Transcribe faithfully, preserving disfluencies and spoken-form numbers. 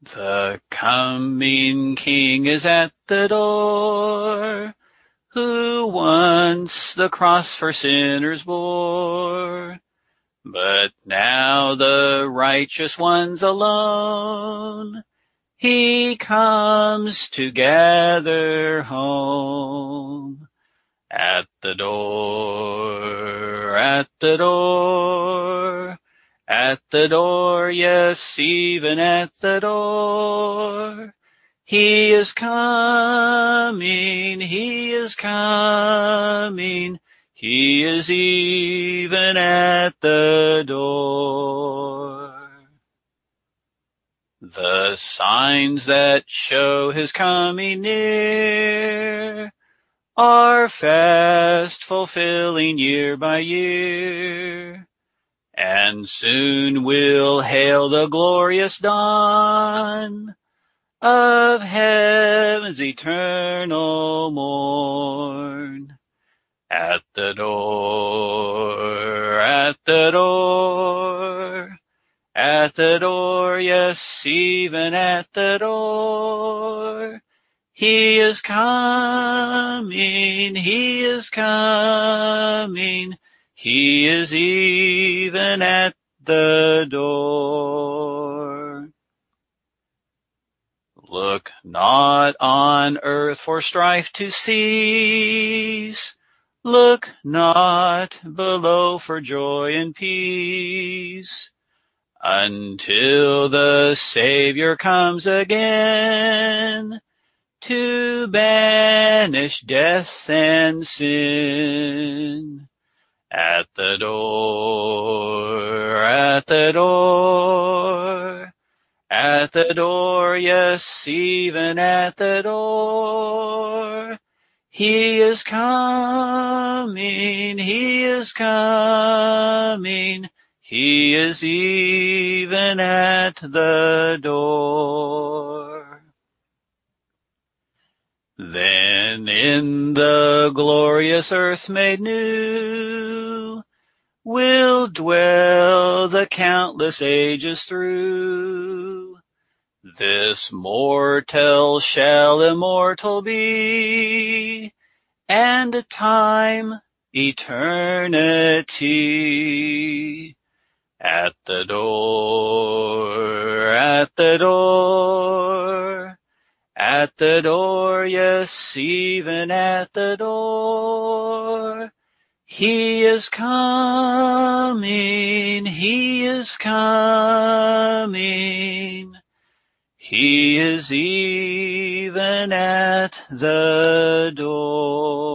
The coming King is at the door, who once the cross for sinners bore. But now the righteous ones alone he comes to gather home. At the door, at the door, at the door, yes, even at the door. He is coming, he is coming, he is even at the door. The signs that show his coming near are fast fulfilling year by year, and soon we'll hail the glorious dawn of heaven's eternal morn. At the door, at the door, at the door, yes, even at the door. He is coming, he is coming, he is even at the door. Look not on earth for strife to cease, look not below for joy and peace, until the Savior comes again to banish death and sin. At the door, at the door, at the door, yes, even at the door. He is coming, he is coming, he is even at the door. Then in the glorious earth made new, will dwell the countless ages through. This mortal shall immortal be, and time eternity. At the door, at the door, at the door, yes, even at the door. He is coming, he is coming, he is even at the door.